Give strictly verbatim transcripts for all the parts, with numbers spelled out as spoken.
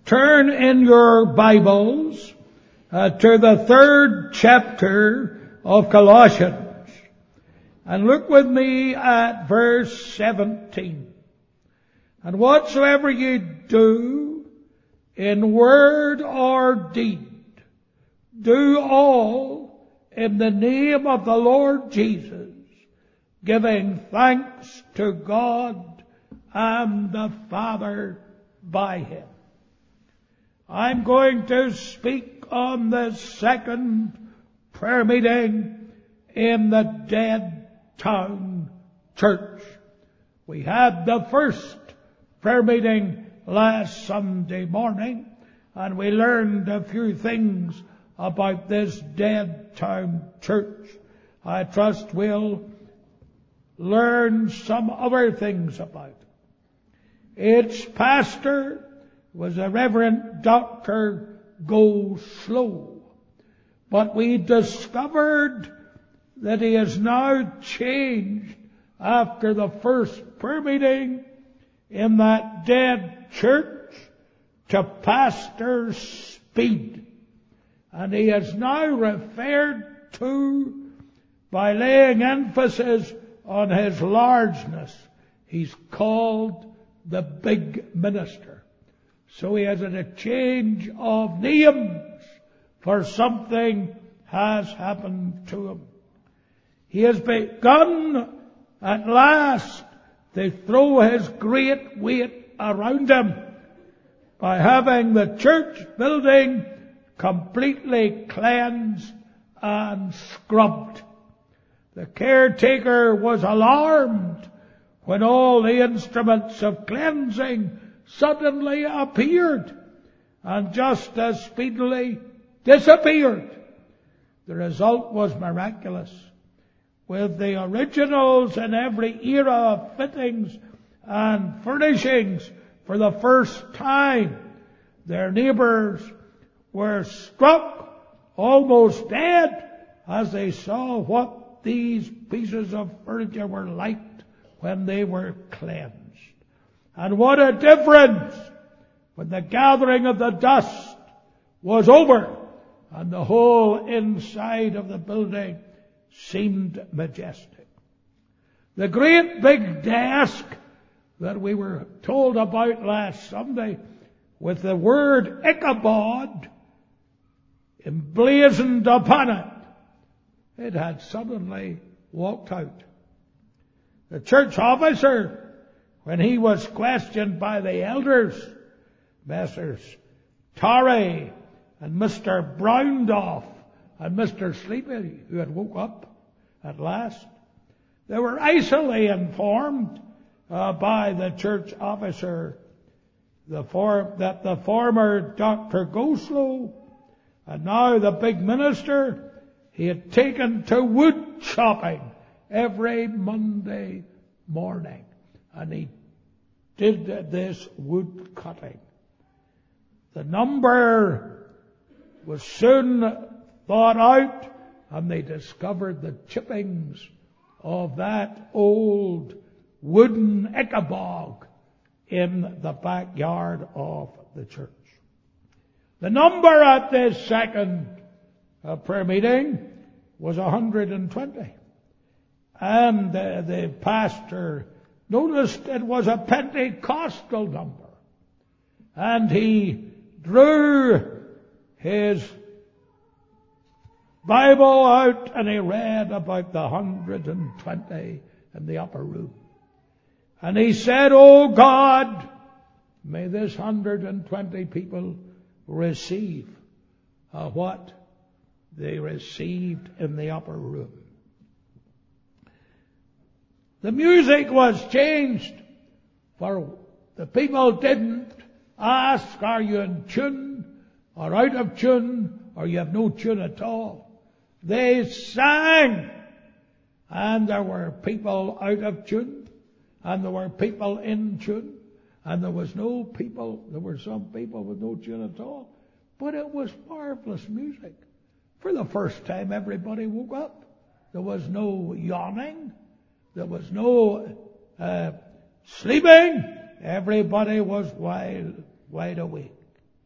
turn in your Bibles uh, to the third chapter of Colossians. And look with me at verse seventeen. And whatsoever ye do in word or deed, do all in the name of the Lord Jesus, giving thanks to God and the Father by Him. I'm going to speak on the second prayer meeting in the Dead Town Church. We had the first prayer meeting last Sunday morning, and we learned a few things about this Dead Town Church. I trust we'll learn some other things about it. Its pastor was a Reverend Doctor Go Slow, but we discovered that he has now changed after the first prayer meeting in that dead church to Pastor Speed. And he is now referred to by laying emphasis on his largeness. He's called the Big Minister. So he has a change of names, for something has happened to him. He has begun at last to throw his great weight around him by having the church building completely cleansed and scrubbed. The caretaker was alarmed when all the instruments of cleansing suddenly appeared and just as speedily disappeared. The result was miraculous. With the originals in every era of fittings and furnishings for the first time, their neighbours were struck almost dead as they saw what these pieces of furniture were like when they were cleansed. And what a difference when the gathering of the dust was over and the whole inside of the building seemed majestic. The great big desk that we were told about last Sunday with the word Ichabod emblazoned upon it, it had suddenly walked out. The church officer, when he was questioned by the elders, Messrs. Torrey and Mister Browndoff and Mister Sleepy, who had woke up at last, they were icily informed uh, by the church officer the for, that the former Doctor Goslow and now the Big Minister, he had taken to wood chopping every Monday morning. And he did this wood cutting. The number was soon thought out, and they discovered the chippings of that old wooden Ichabod in the backyard of the church. The number at this second uh, prayer meeting was one hundred twenty. And uh, the pastor noticed it was a Pentecostal number. And he drew his Bible out and he read about the one hundred twenty in the upper room. And he said, "Oh God, may this one hundred twenty people receive uh, what they received in the upper room." The music was changed, for the people didn't ask, "Are you in tune or out of tune, or you have no tune at all?" They sang, and there were people out of tune, and there were people in tune, and there was no people, there were some people with no tune at all. But it was marvelous music. For the first time, everybody woke up. There was no yawning. There was no uh, sleeping. Everybody was wide, wide awake.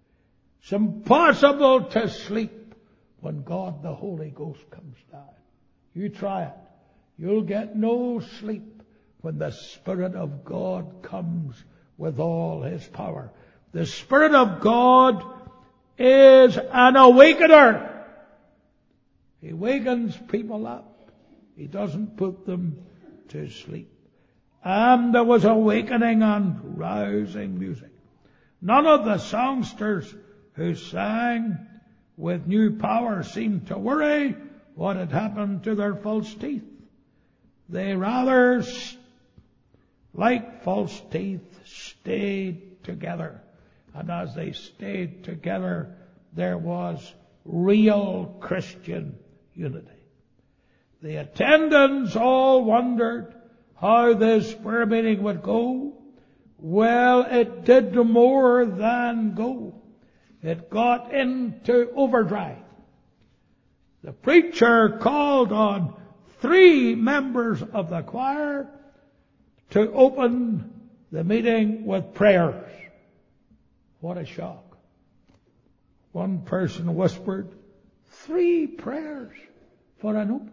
It's impossible to sleep when God the Holy Ghost comes down. You try it. You'll get no sleep when the Spirit of God comes with all His power. The Spirit of God is an awakener. He wakens people up. He doesn't put them to sleep. And there was awakening and rousing music. None of the songsters who sang with new power seemed to worry what had happened to their false teeth. They rather, like false teeth, stayed together. And as they stayed together, there was real Christian unity. The attendants all wondered how this prayer meeting would go. Well, it did more than go. It got into overdrive. The preacher called on three members of the choir to open the meeting with prayers. What a shock. One person whispered, three prayers for an opening.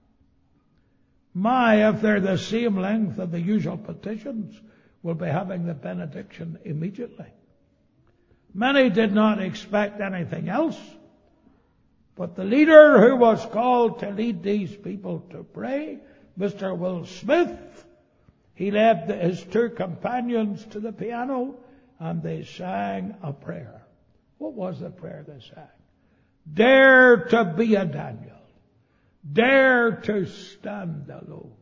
My, if they're the same length of the usual petitions, we'll be having the benediction immediately. Many did not expect anything else, but the leader who was called to lead these people to pray, Mister Will Smith, he led his two companions to the piano and they sang a prayer. What was the prayer they sang? Dare to be a Daniel. Dare to stand alone.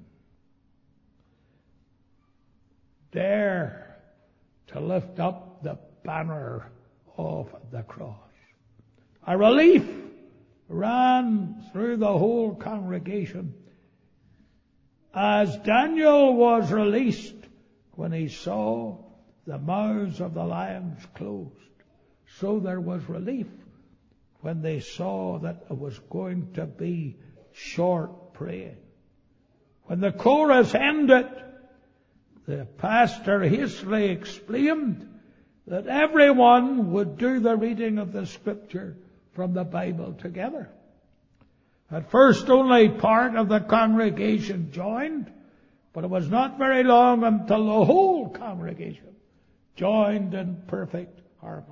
Dare to lift up the banner of the cross. A relief ran through the whole congregation as Daniel was released when he saw the mouths of the lions closed. So there was relief when they saw that it was going to be short praying. When the chorus ended, the pastor hastily explained that everyone would do the reading of the Scripture from the Bible together. At first only part of the congregation joined, but it was not very long until the whole congregation joined in perfect harmony.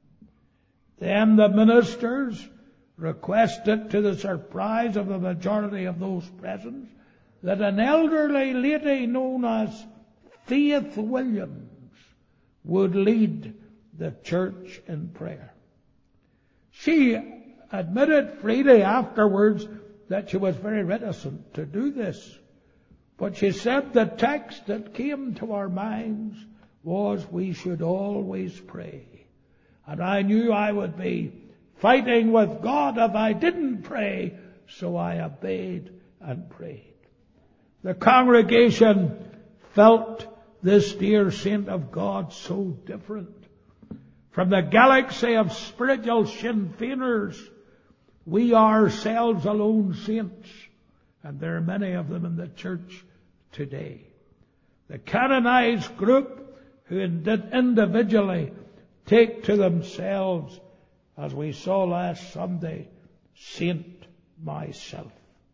Then the ministers requested, to the surprise of the majority of those present, that an elderly lady known as Faith Williams would lead the church in prayer. She admitted freely afterwards that she was very reticent to do this, but she said the text that came to our minds was we should always pray. And I knew I would be fighting with God if I didn't pray, so I obeyed and prayed. The congregation felt this dear saint of God so different from the galaxy of spiritual Sinn Feiners. We ourselves alone saints, and there are many of them in the church today. The canonized group who did individually take to themselves, as we saw last Sunday, Saint myself.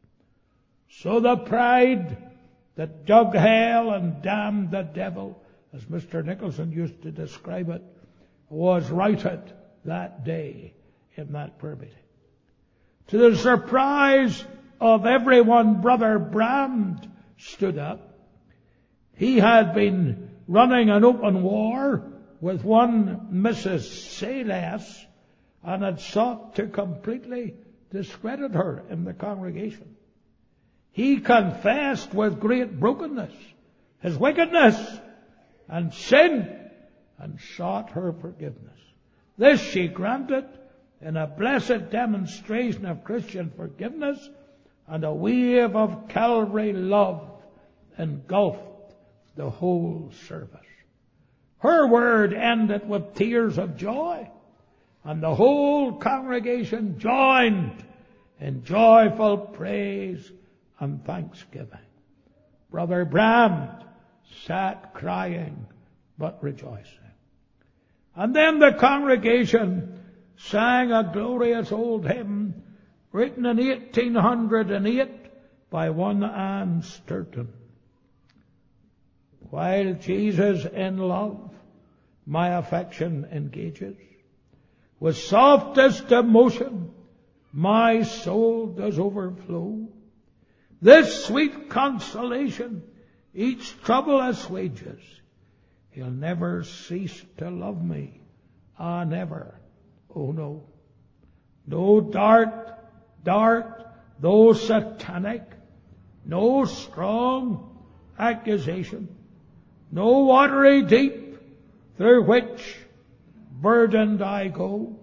So the pride that dug hell and damned the devil, as Mister Nicholson used to describe it, was routed that day in that prayer meeting. To the surprise of everyone, Brother Brand stood up. He had been running an open war with one Missus Sayles and had sought to completely discredit her in the congregation. He confessed with great brokenness his wickedness and sin and sought her forgiveness. This she granted in a blessed demonstration of Christian forgiveness, and a wave of Calvary love engulfed the whole service. Her word ended with tears of joy, and the whole congregation joined in joyful praise and thanksgiving. Brother Brand sat crying but rejoicing. And then the congregation sang a glorious old hymn written in eighteen hundred eight by one Anne Sturton. While Jesus in love my affection engages, with softest emotion my soul does overflow. This sweet consolation each trouble assuages. He'll never cease to love me, ah, never, oh no. No dart, dart, though satanic, no strong accusation, no watery deep through which burdened I go,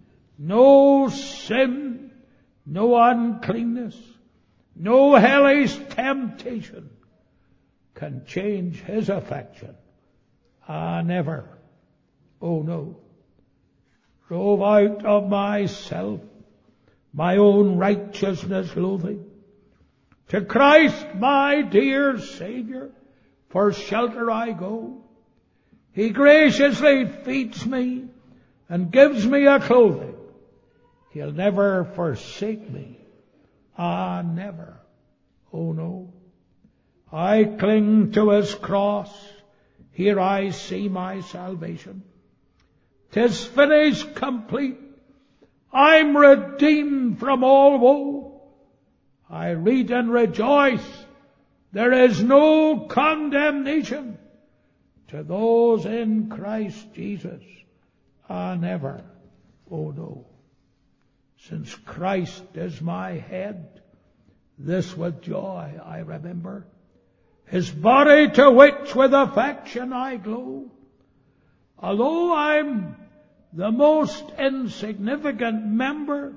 no sin, no uncleanness, no hellish temptation can change his affection. Ah, never, oh no. Drove out of myself, my own righteousness loathing, to Christ my dear Saviour, for shelter I go. He graciously feeds me and gives me a clothing. He'll never forsake me. Ah, never. Oh no. I cling to his cross. Here I see my salvation. 'Tis finished, complete. I'm redeemed from all woe. I read and rejoice. There is no condemnation to those in Christ Jesus. Ah, never. Oh no. Since Christ is my head, this with joy I remember. His body to which with affection I glow. Although I'm the most insignificant member,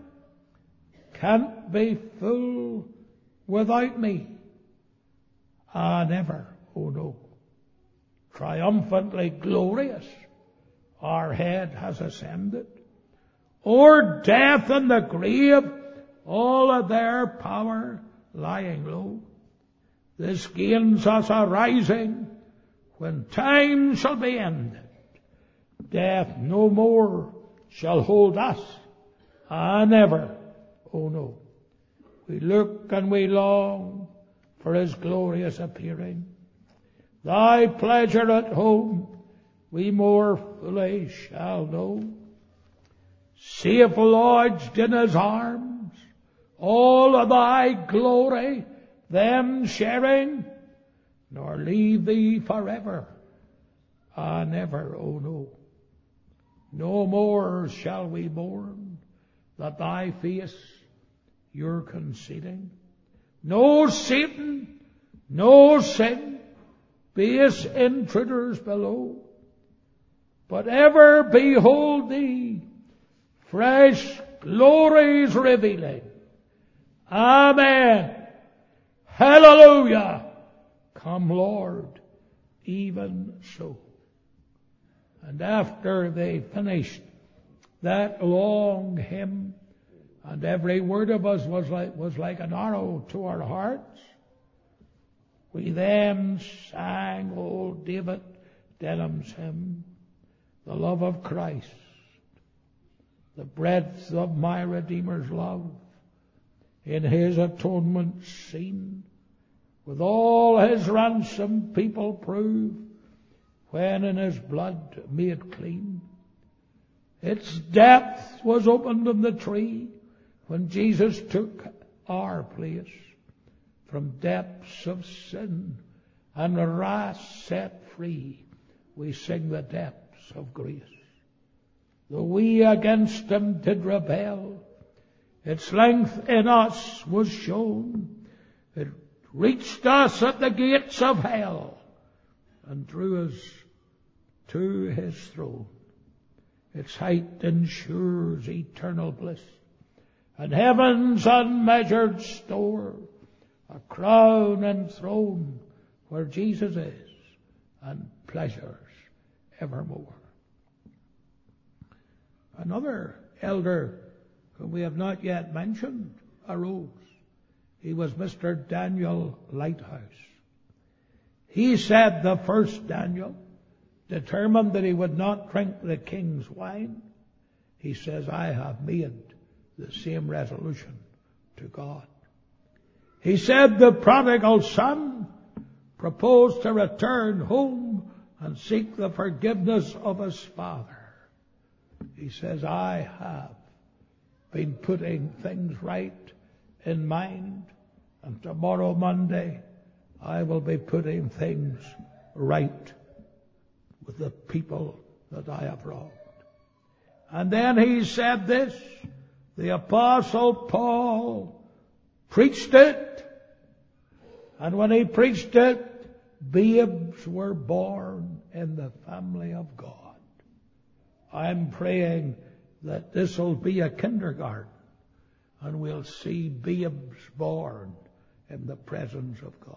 can't be full without me. Ah, never, oh no. Triumphantly glorious, our head has ascended. O'er death and the grave, all of their power lying low. This gains us a rising when time shall be ended. Death no more shall hold us. Ah, never, oh no. We look and we long for his glorious appearing. Thy pleasure at home we more fully shall know. Safe lodged in his arms, all of thy glory them sharing, nor leave thee forever. Ah, never, oh no. No more shall we mourn that thy face you're conceding. No Satan, no sin, base intruders below, but ever behold thee, fresh glories revealing. Amen. Hallelujah. Come, Lord, even so. And after they finished that long hymn, and every word of us was like, was like an arrow to our hearts, we then sang old David Denham's hymn, The Love of Christ, the breadth of my Redeemer's love, in his atonement seen, with all his ransomed people prove, when in his blood made clean. Its depth was opened in the tree when Jesus took our place, from depths of sin and wrath set free. We sing the depths of grace. Though we against him did rebel, its length in us was shown. It reached us at the gates of hell and drew us to his throne. Its height ensures eternal bliss, and heaven's unmeasured store, a crown and throne where Jesus is, and pleasures evermore. Another elder whom we have not yet mentioned arose. He was Mister Daniel Lighthouse. He said the first Daniel, determined that he would not drink the king's wine, he says, I have made the same resolution to God. He said the prodigal son proposed to return home and seek the forgiveness of his father. He says, I have been putting things right in mind, and tomorrow, Monday, I will be putting things right with the people that I have wronged. And then he said this, the Apostle Paul preached it, and when he preached it, babes were born in the family of God. I'm praying that this will be a kindergarten, and we'll see babes born in the presence of God.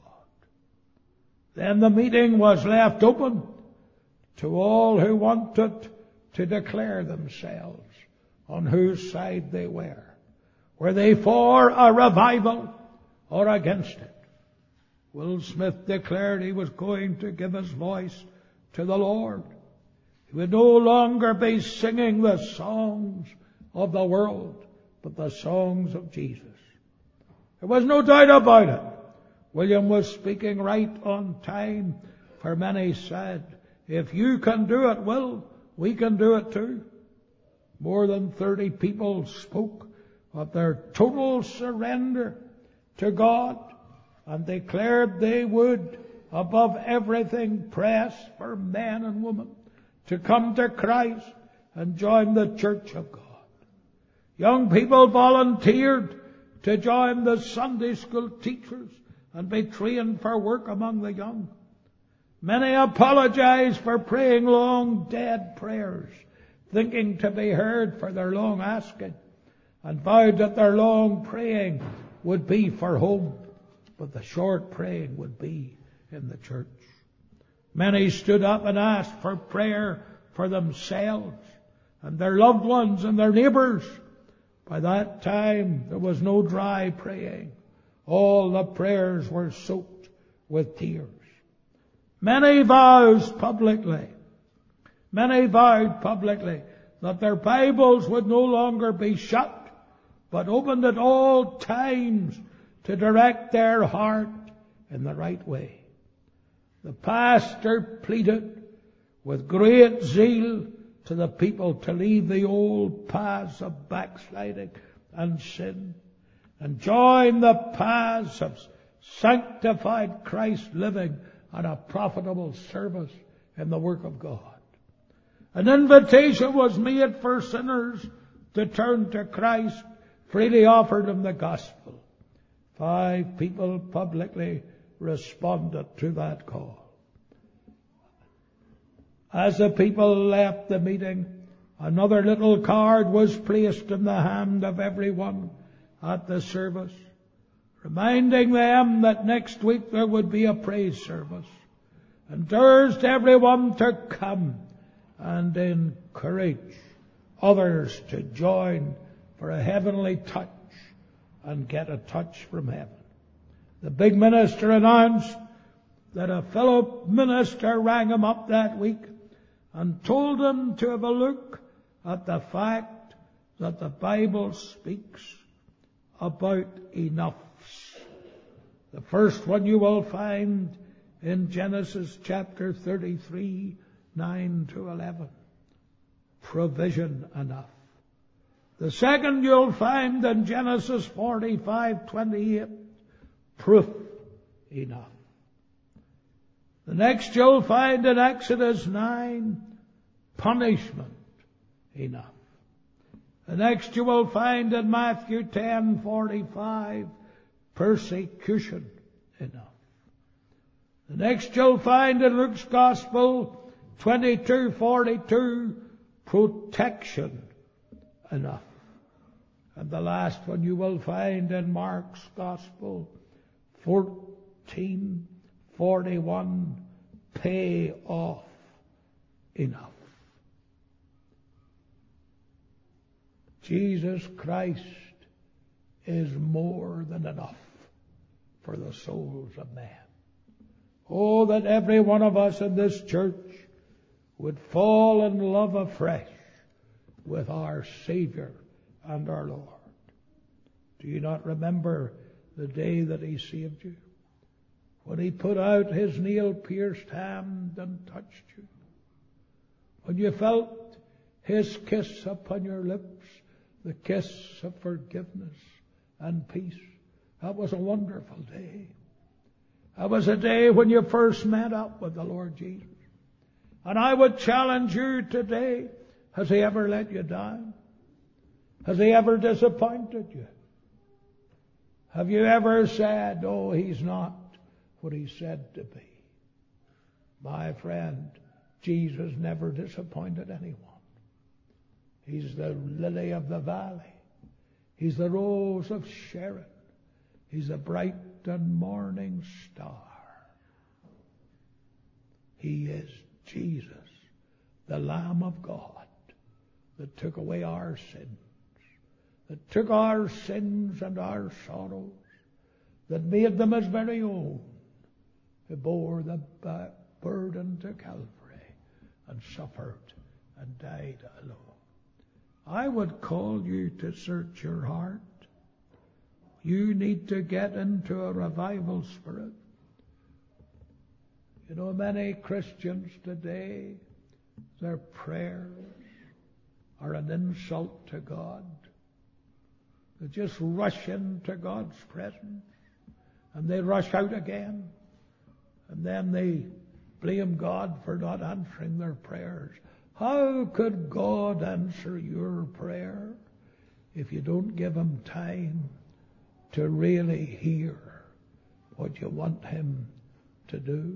Then the meeting was left open to all who wanted to declare themselves on whose side they were. Were they for a revival or against it? Will Smith declared he was going to give his voice to the Lord. He would no longer be singing the songs of the world, but the songs of Jesus. There was no doubt about it. William was speaking right on time, for many said, if you can do it, Will, we can do it too. More than thirty people spoke of their total surrender to God and declared they would, above everything, press for men and women to come to Christ and join the church of God. Young people volunteered to join the Sunday school teachers and be trained for work among the young. Many apologized for praying long dead prayers, thinking to be heard for their long asking, and vowed that their long praying would be for home, but the short praying would be in the church. Many stood up and asked for prayer for themselves and their loved ones and their neighbors. By that time, there was no dry praying. All the prayers were soaked with tears. Many vowed publicly, many vowed publicly that their Bibles would no longer be shut, but opened at all times to direct their heart in the right way. The pastor pleaded with great zeal to the people to leave the old paths of backsliding and sin and join the paths of sanctified Christ living and a profitable service in the work of God. An invitation was made for sinners to turn to Christ, freely offered them the gospel. Five people publicly responded to that call. As the people left the meeting, another little card was placed in the hand of everyone at the service, reminding them that next week there would be a praise service, and urged everyone to come and encourage others to join for a heavenly touch and get a touch from heaven. The big minister announced that a fellow minister rang him up that week and told him to have a look at the fact that the Bible speaks about enoughs. The first one you will find in Genesis chapter thirty-three, nine to eleven. Provision enough. The second you'll find in Genesis forty-five, twenty-eight. Proof enough. The next you'll find in Exodus nine, punishment enough. The next you will find in Matthew ten, forty-five, persecution enough. The next you'll find in Luke's Gospel twenty-two, forty-two, protection enough. And the last one you will find in Mark's Gospel fourteen, forty-one, pay off enough. Jesus Christ is more than enough for the souls of men. Oh, that every one of us in this church would fall in love afresh with our Savior and our Lord. Do you not remember the day that He saved you? When He put out His nail-pierced hand and touched you? When you felt His kiss upon your lips, the kiss of forgiveness and peace? That was a wonderful day. That was a day when you first met up with the Lord Jesus. And I would challenge you today, has He ever let you down? Has He ever disappointed you? Have you ever said, oh, He's not what He said to be? My friend, Jesus never disappointed anyone. He's the lily of the valley. He's the rose of Sharon. He's a bright and morning star. He is Jesus, the Lamb of God, that took away our sins, that took our sins and our sorrows, that made them His very own, who bore the burden to Calvary and suffered and died alone. I would call you to search your heart. You need to get into a revival spirit. You know, many Christians today, their prayers are an insult to God. They just rush into God's presence and they rush out again. And then they blame God for not answering their prayers. How could God answer your prayer if you don't give Him time to really hear what you want Him to do?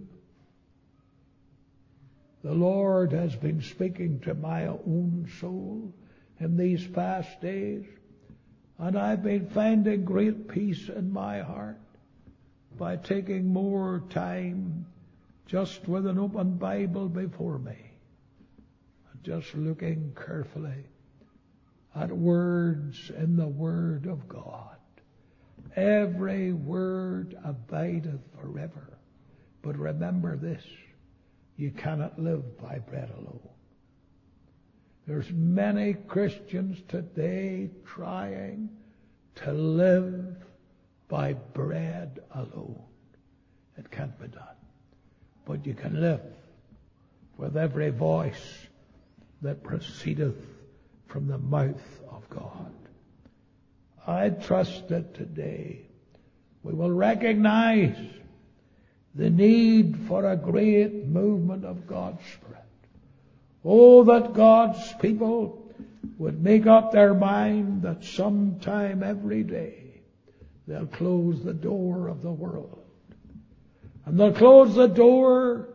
The Lord has been speaking to my own soul in these past days, and I've been finding great peace in my heart by taking more time just with an open Bible before me, and just looking carefully at words in the Word of God. Every word abideth forever. But remember this, you cannot live by bread alone. There's many Christians today trying to live by bread alone. It can't be done. But you can live with every voice that proceedeth from the mouth of God. I trust that today we will recognize the need for a great movement of God's Spirit. Oh, that God's people would make up their mind that sometime every day they'll close the door of the world. And they'll close the door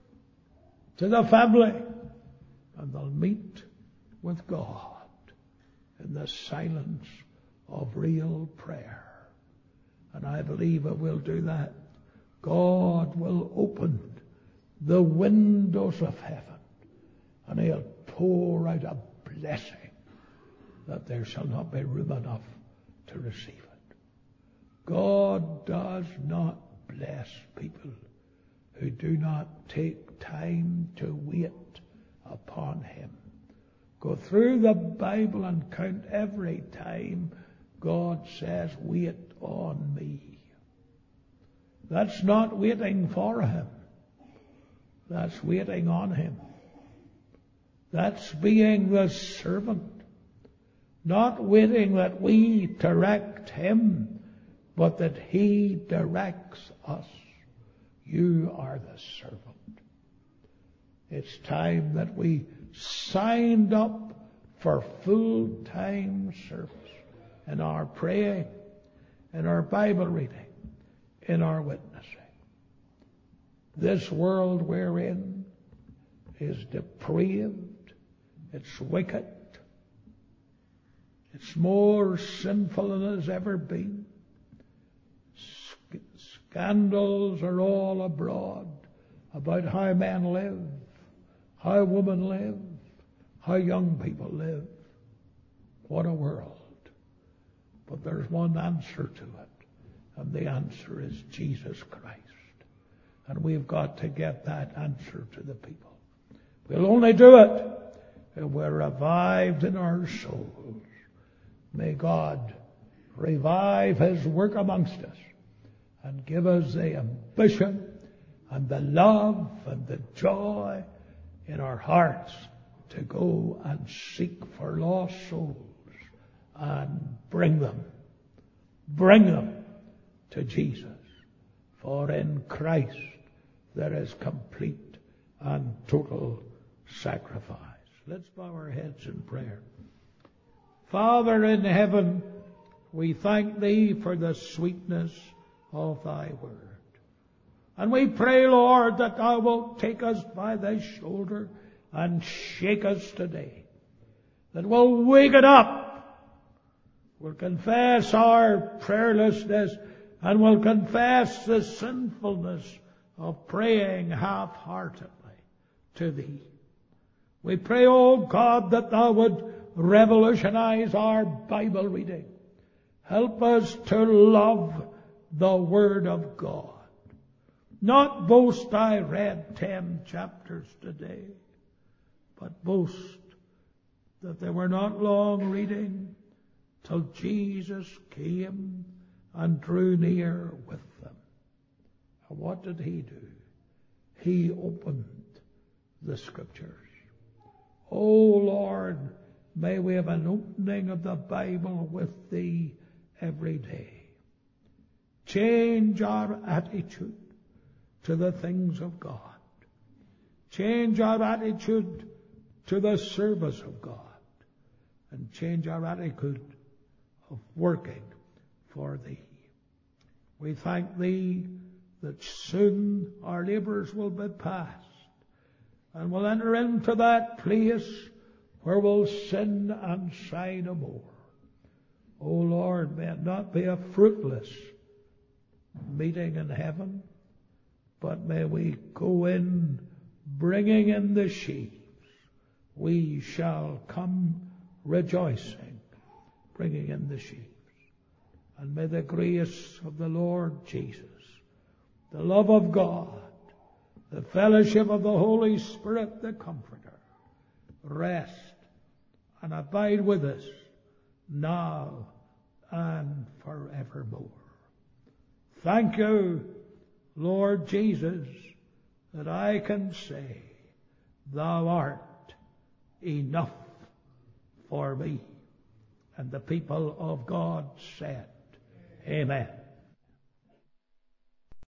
to the family. And they'll meet with God in the silence of real prayer. And I believe it will do that. God will open the windows of heaven and He'll pour out a blessing that there shall not be room enough to receive it. God does not bless people who do not take time to wait upon Him. Go through the Bible and count every time God says, wait on me. That's not waiting for Him. That's waiting on Him. That's being the servant. Not waiting that we direct Him, but that He directs us. You are the servant. It's time that we signed up for full-time service in our praying, in our Bible reading, in our witnessing. This world we're in is depraved, it's wicked, it's more sinful than it has ever been. Scandals are all abroad about how men live, how women live, how young people live. What a world. But there's one answer to it, and the answer is Jesus Christ. And we've got to get that answer to the people. We'll only do it and we're revived in our souls. May God revive His work amongst us and give us the ambition and the love and the joy in our hearts to go and seek for lost souls and bring them, bring them to Jesus. For in Christ there is complete and total sacrifice. Let's bow our heads in prayer. Father in heaven, we thank Thee for the sweetness of Thy word. And we pray, Lord, that Thou wilt take us by the shoulder and shake us today. That we'll wake it up. We'll confess our prayerlessness and we'll confess the sinfulness of praying half-heartedly to Thee. We pray, O God, that Thou would revolutionize our Bible reading. Help us to love the Word of God. Not boast I read ten chapters today, but boast that they were not long reading till Jesus came and drew near with them. And what did He do? He opened the Scriptures. Oh Lord, may we have an opening of the Bible with Thee every day. Change our attitude to the things of God. Change our attitude to the service of God. And change our attitude of working for Thee. We thank Thee that soon our labours will be past, and we'll enter into that place where we'll sin and sigh no more. O Lord, may it not be a fruitless meeting in heaven, but may we go in bringing in the sheaves. We shall come rejoicing, bringing in the sheaves. And may the grace of the Lord Jesus, the love of God, the fellowship of the Holy Spirit, the Comforter, rest and abide with us now and forevermore. Thank you, Lord Jesus, that I can say, Thou art enough for me. And the people of God said, Amen.